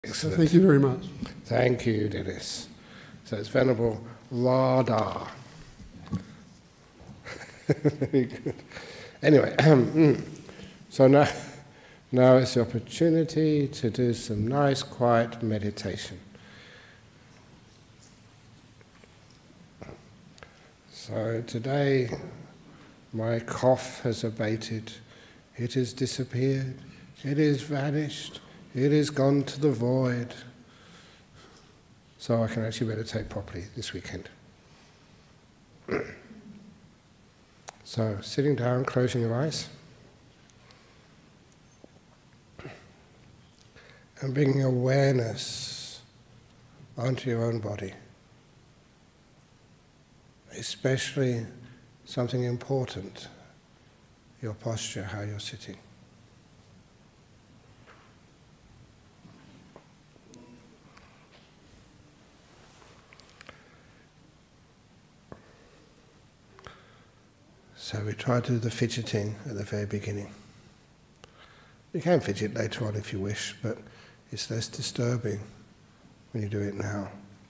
Excellent. Thank you very much. Thank you, Dennis. So it's Venerable Radha. Very good. Anyway, so now it's the opportunity to do some nice, quiet meditation. So today, my cough has abated. It has disappeared. It has vanished. It has gone to the void. So I can actually meditate properly this weekend. So, sitting down, closing your eyes, and bringing awareness onto your own body, especially something important, your posture, how you're sitting. So we try to do the fidgeting at the very beginning. You can fidget later on if you wish, but it's less disturbing when you do it now.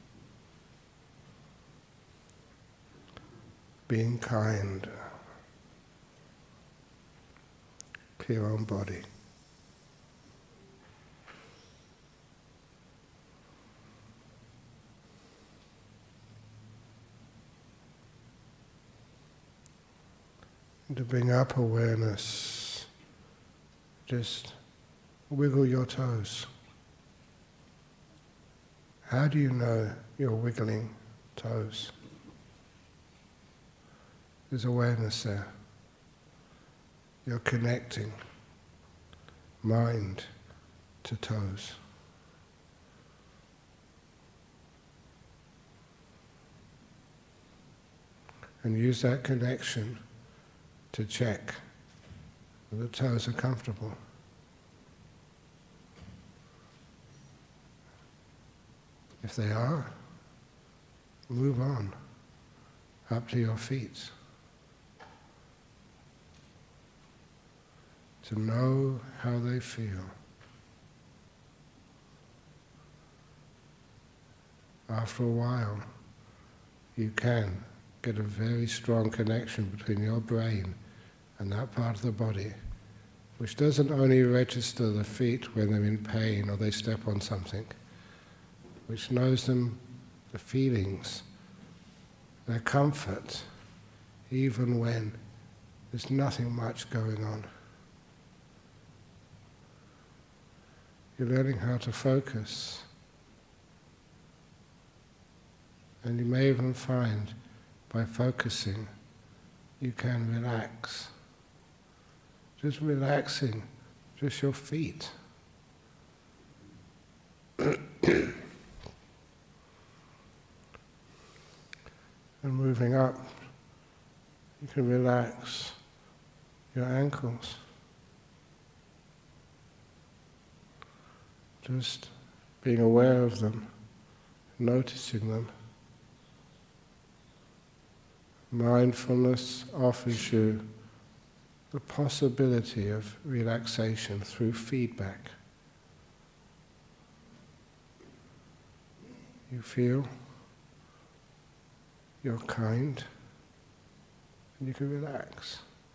Being kind to your own body. To bring up awareness, just wiggle your toes. How do you know you're wiggling toes? There's awareness there. You're connecting mind to toes. And use that connection to check that the toes are comfortable. If they are, move on up to your feet. To know how they feel. After a while, you can get a very strong connection between your brain and that part of the body, which doesn't only register the feet when they're in pain or they step on something, which knows them, the feelings, their comfort, even when there's nothing much going on. You're learning how to focus, and you may even find by focusing, you can relax. Just relaxing, just your feet. And moving up, you can relax your ankles. Just being aware of them, noticing them. Mindfulness offers you the possibility of relaxation through feedback. You feel you're kind, and you can relax.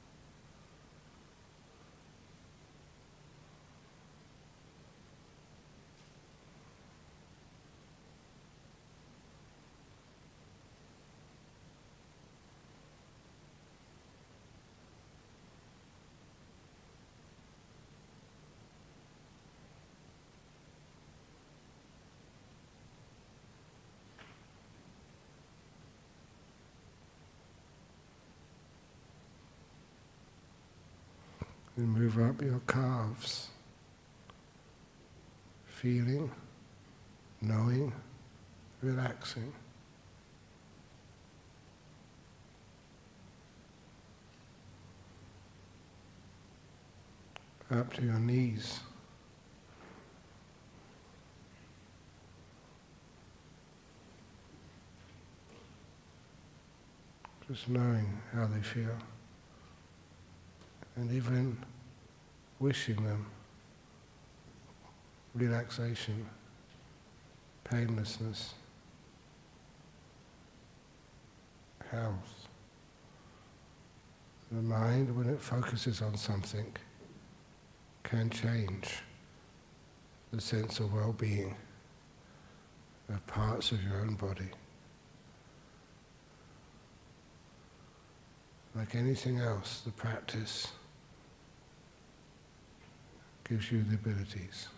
And move up your calves, feeling, knowing, relaxing. Up to your knees. Just knowing how they feel. And even wishing them relaxation painlessness, health. The mind, when it focuses on something, can change the sense of well-being of parts of your own body. Like anything else, the practice gives you the abilities.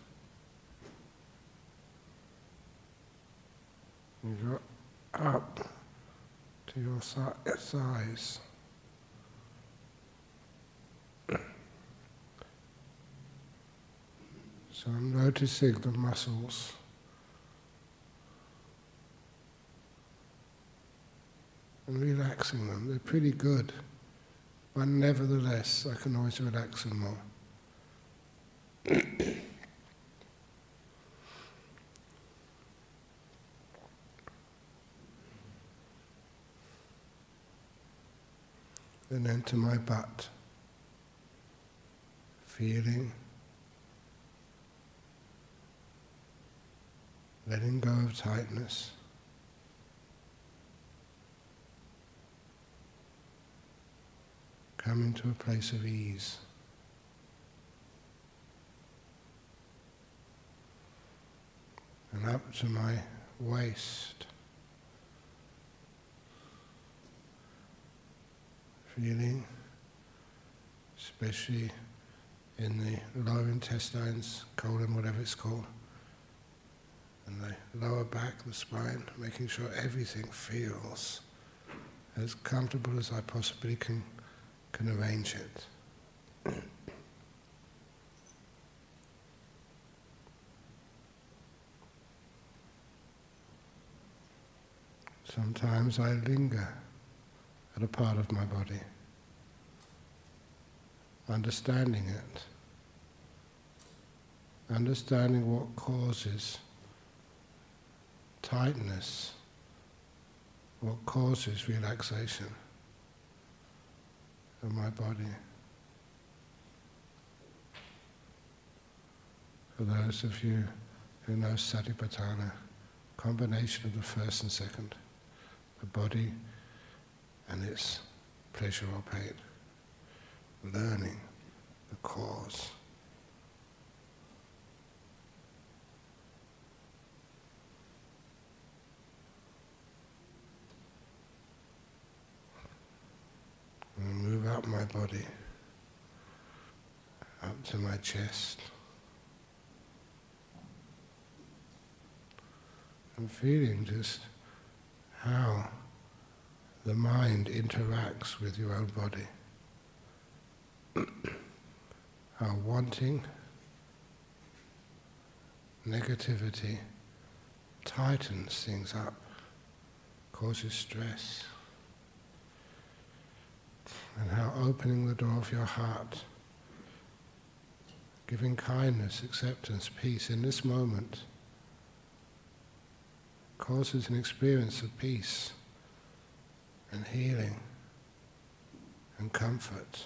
You go up to your thighs. So I'm noticing the muscles. And relaxing them. They're pretty good. But nevertheless, I can always relax them more. Then enter my butt. Feeling. Letting go of tightness. Coming to a place of ease. And up to my waist. Feeling, especially in the lower intestines, colon, whatever it's called, and the lower back, the spine, making sure everything feels as comfortable as I possibly can arrange it. Sometimes I linger at a part of my body, understanding it, understanding what causes tightness, what causes relaxation of my body. For those of you who know Satipatthana, combination of the first and second, the body and its pleasure or pain, learning the cause. And move up my body, up to my chest. I'm feeling just how the mind interacts with your own body. How wanting, negativity tightens things up, causes stress. And how opening the door of your heart, giving kindness, acceptance, peace in this moment, causes an experience of peace and healing and comfort.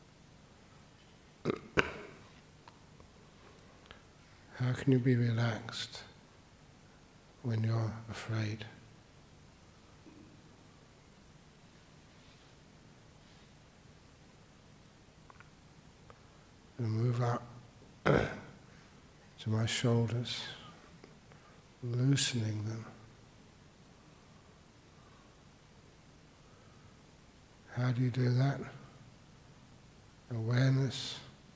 How can you be relaxed when you're afraid? And move up to my shoulders, loosening them. How do you do that? Awareness,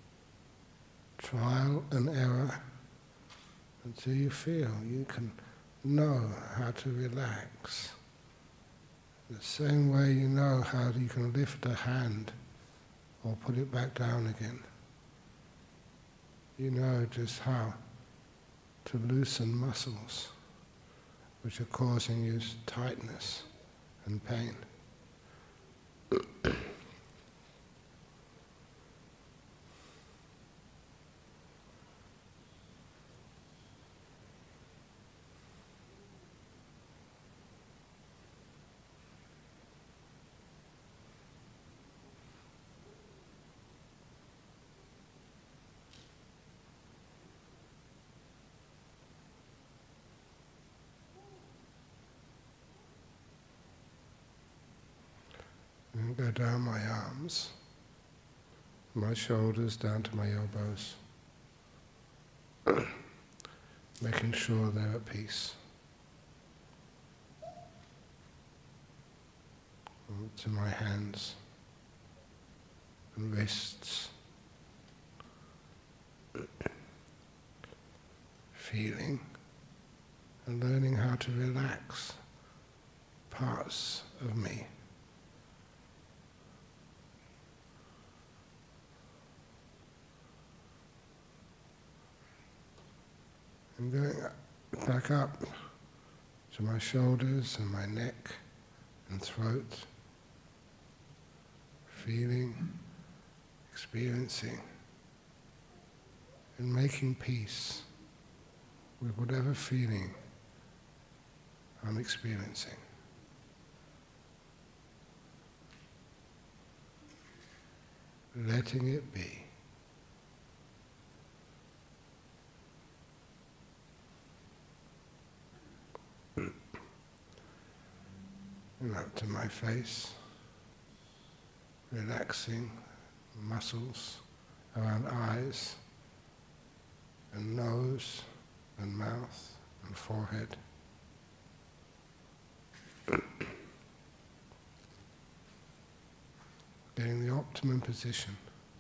trial and error, until you feel you can know how to relax. The same way you know how you can lift a hand or put it back down again. You know just how to loosen muscles which are causing you tightness and pain. And go down my arms, my shoulders down to my elbows, making sure they're at peace. To my hands and wrists, feeling and learning how to relax parts of me. And going back up to my shoulders and my neck and throat, feeling, experiencing, and making peace with whatever feeling I'm experiencing. Letting it be. And up to my face, relaxing muscles around eyes and nose and mouth and forehead. Getting the optimum position.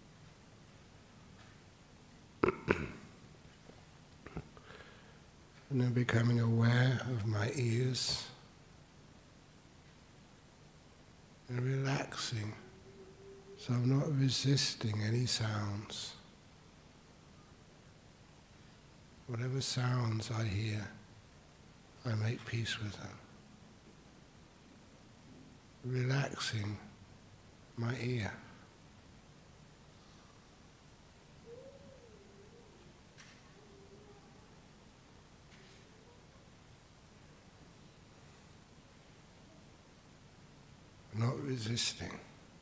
And then becoming aware of my ears and relaxing so I'm not resisting any sounds. Whatever sounds I hear, I make peace with them. Relaxing my ear. Not resisting,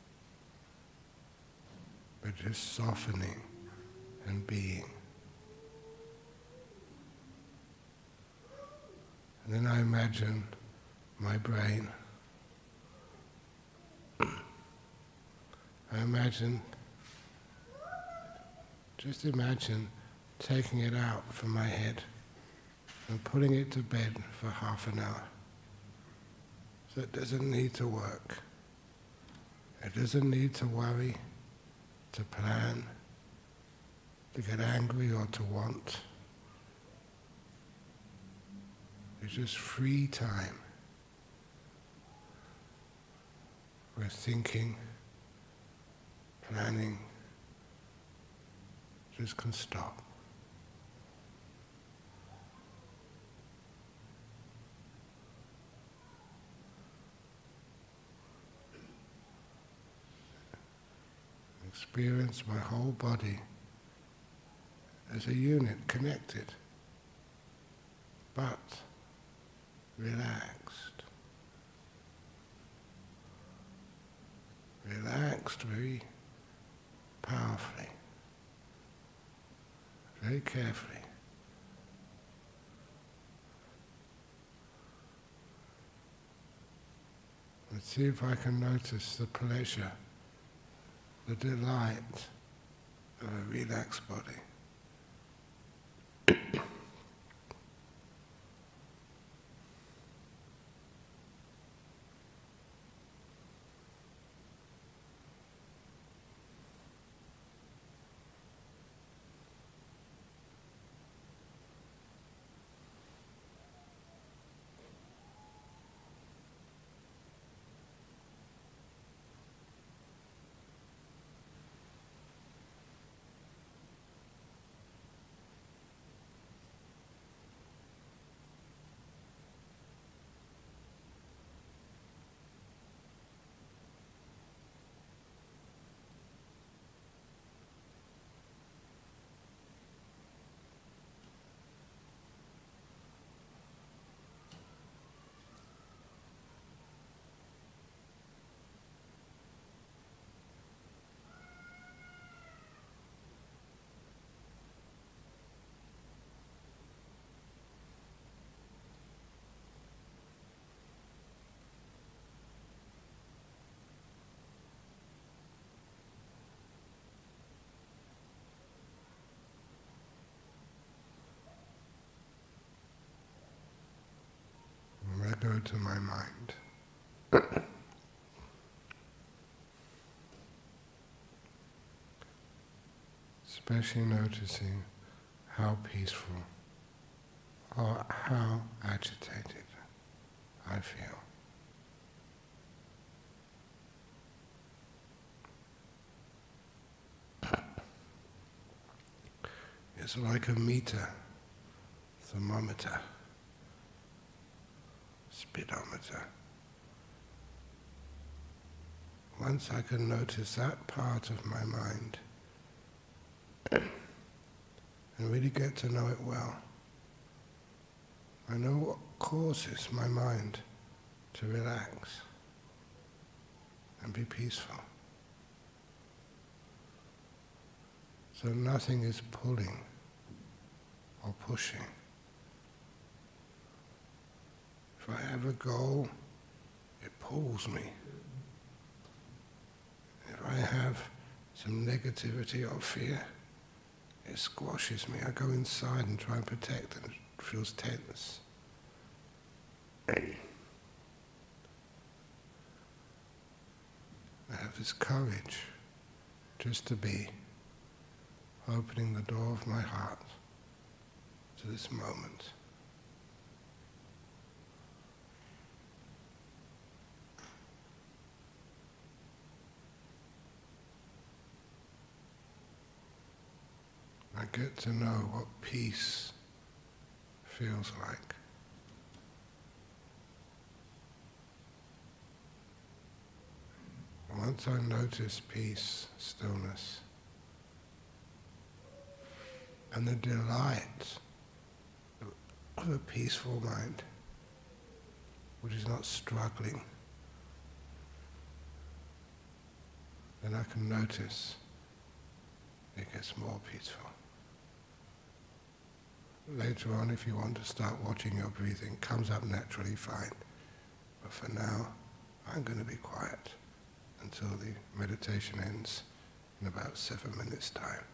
but just softening and being. And then I imagine my brain. Just imagine taking it out from my head and putting it to bed for half an hour. So it doesn't need to work. It doesn't need to worry, to plan, to get angry or to want. It's just free time where thinking, planning just can stop. Experience my whole body as a unit, connected, but relaxed. Relaxed very powerfully, very carefully. Let's see if I can notice the pleasure, the delight of a relaxed body. go to my mind. Especially noticing how peaceful or how agitated I feel. It's like a meter, thermometer, speedometer. Once I can notice that part of my mind and really get to know it well, I know what causes my mind to relax and be peaceful. So nothing is pulling or pushing. If I have a goal, it pulls me. If I have some negativity or fear, it squashes me. I go inside and try and protect, and it feels tense. I have this courage just to be opening the door of my heart to this moment. I get to know what peace feels like. Once I notice peace, stillness, and the delight of a peaceful mind, which is not struggling, then I can notice it gets more peaceful. Later on, if you want to start watching your breathing, it comes up naturally, fine. But for now, I'm going to be quiet until the meditation ends in about 7 minutes' time.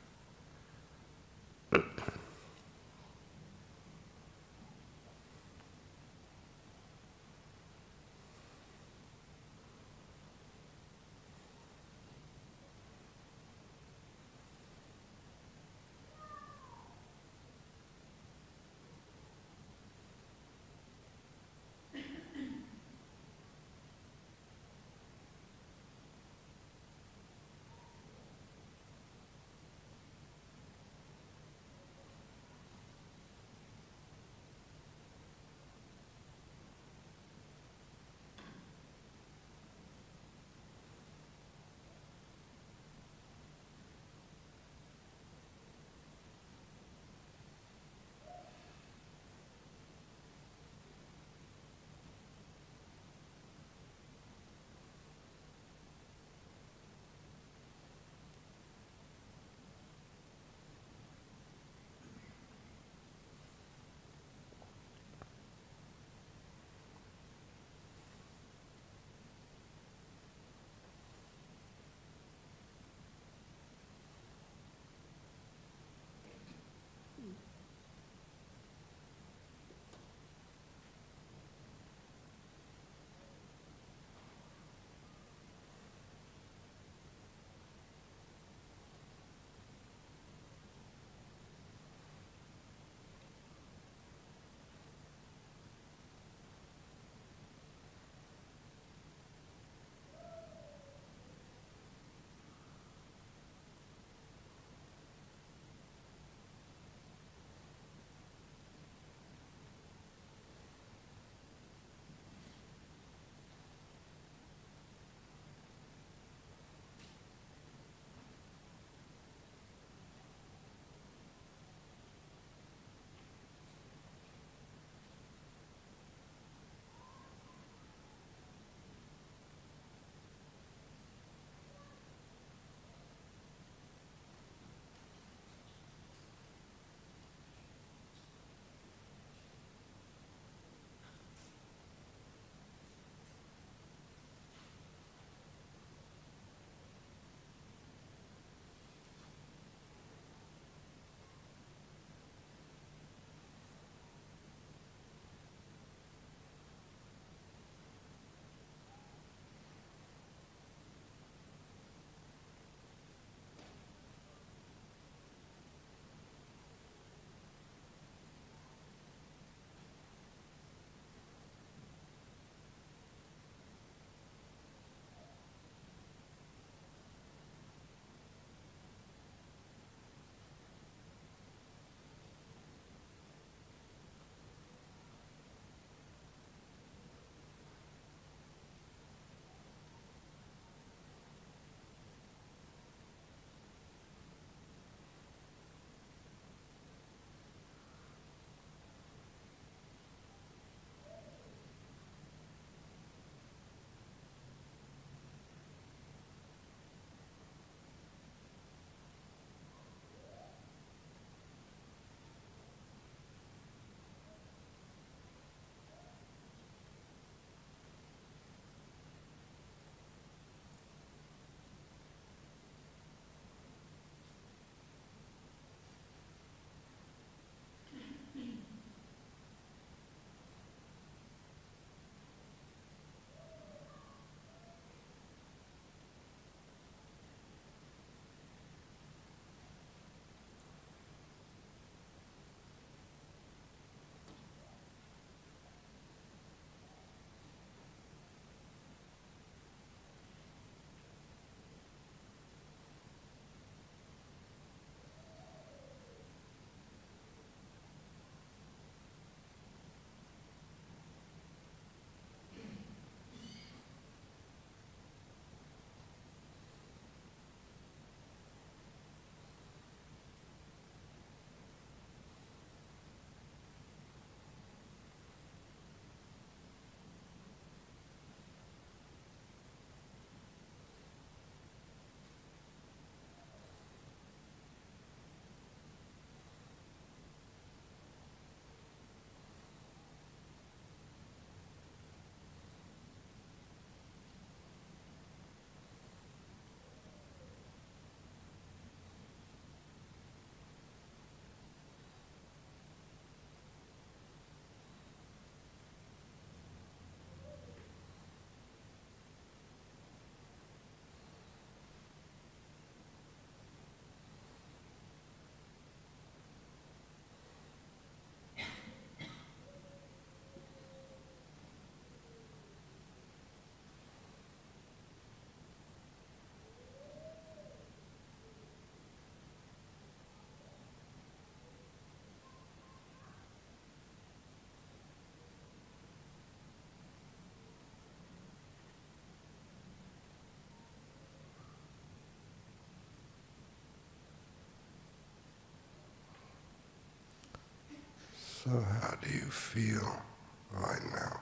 So how do you feel right now?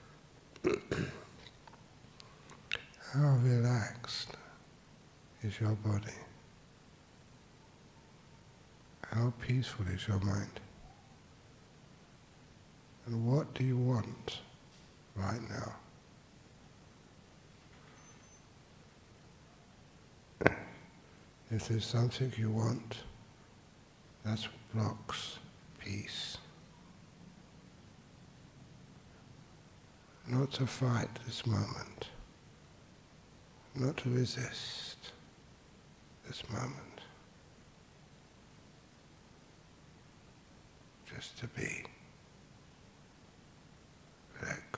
How relaxed is your body? How peaceful is your mind? And what do you want right now? If there's something you want, that's what blocks peace. Not to fight this moment, not to resist this moment, just to be, let go.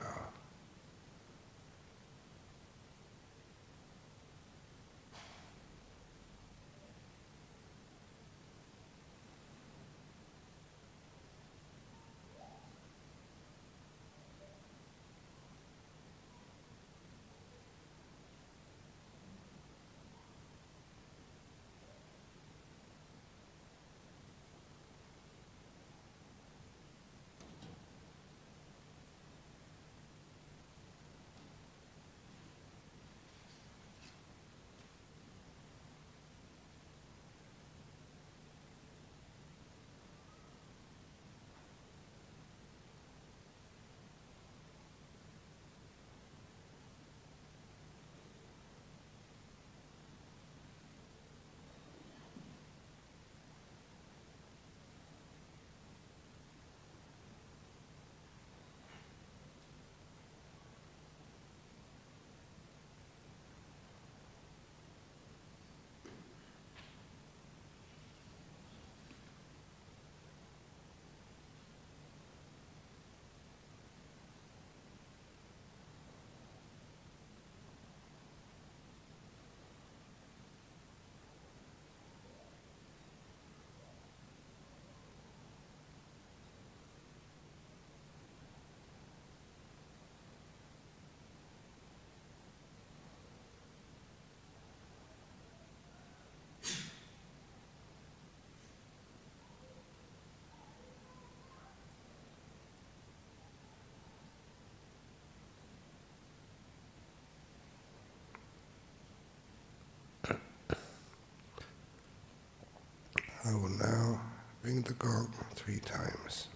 I will now ring the gong 3 times.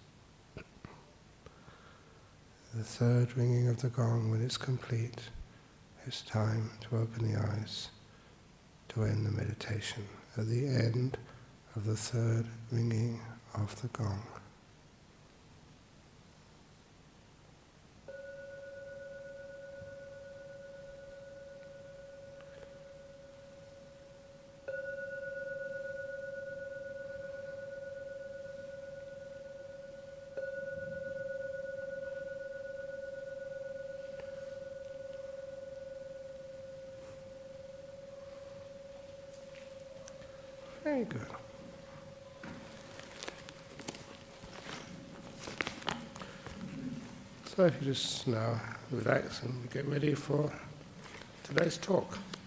The third ringing of the gong, when it's complete, it's time to open the eyes to end the meditation. At the end of the third ringing of the gong. Very good. So if you just now relax and get ready for today's talk.